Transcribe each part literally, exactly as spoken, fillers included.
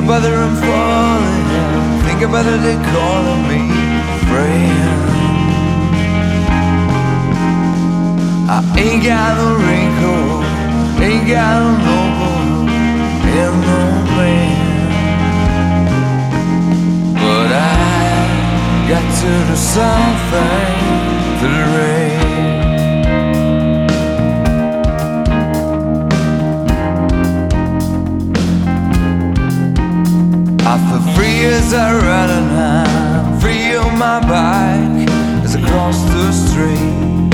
about the room falling. Think about it, they calling me friend. I ain't got no wrinkle, ain't got no noble, ain't no man. But I got to do something to the rain. After three years I ride and I'm free on my bike as I cross the street.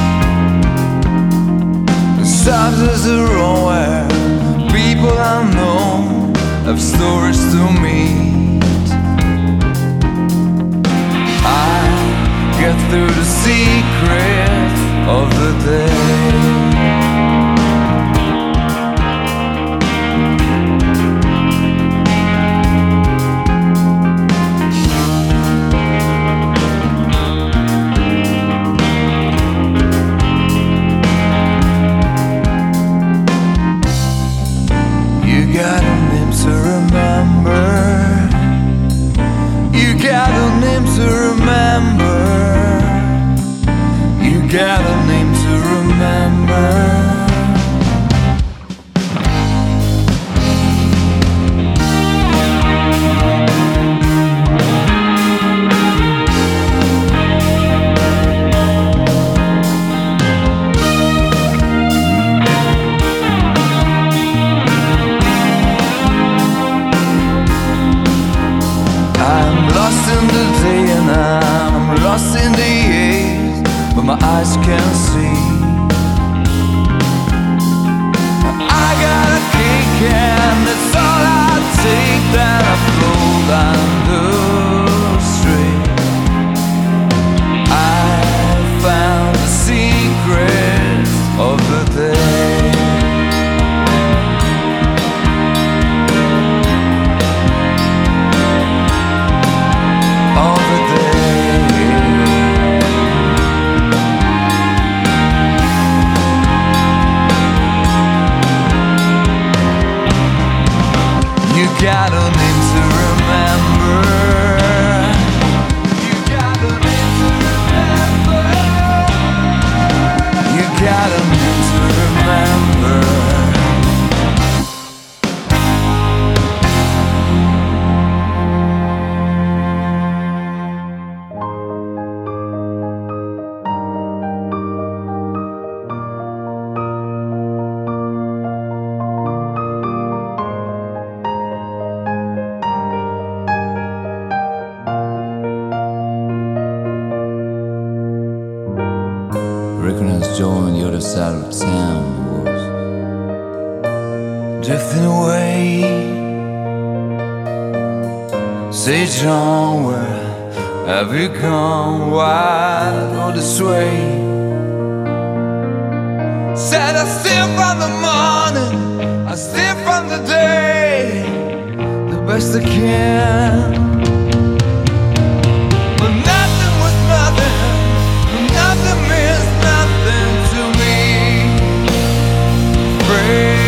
The stops is a road where people I know have stories to meet. I get through the secret of the day. You got a name to remember. You got a name to remember. You got a name to remember. In the day and I'm lost in the age, but my eyes can't see. I got a kick and that's all I take. Then I flow down the street. I found the secret of the day. You got a name to remember. You got a name to remember. You got a name to remember. Recognize joy on the other side of town was drifting away. Say John, where have you gone? Why go this way? Said I steal from the morning, I steal from the day, the best I can. But nothing was nothing, nothing means nothing to me. Friend.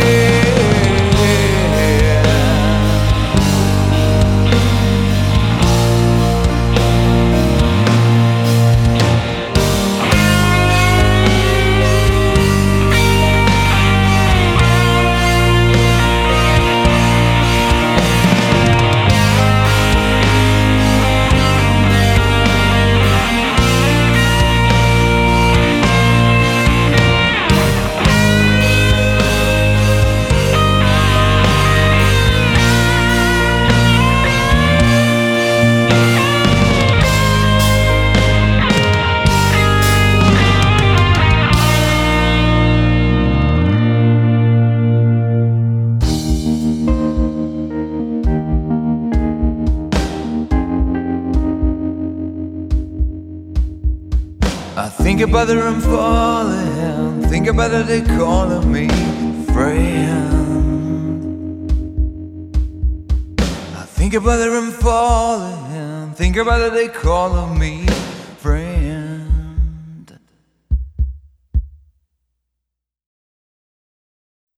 I think about the room falling, think about it, they calling me friend. I think about the room falling, think about it, they calling me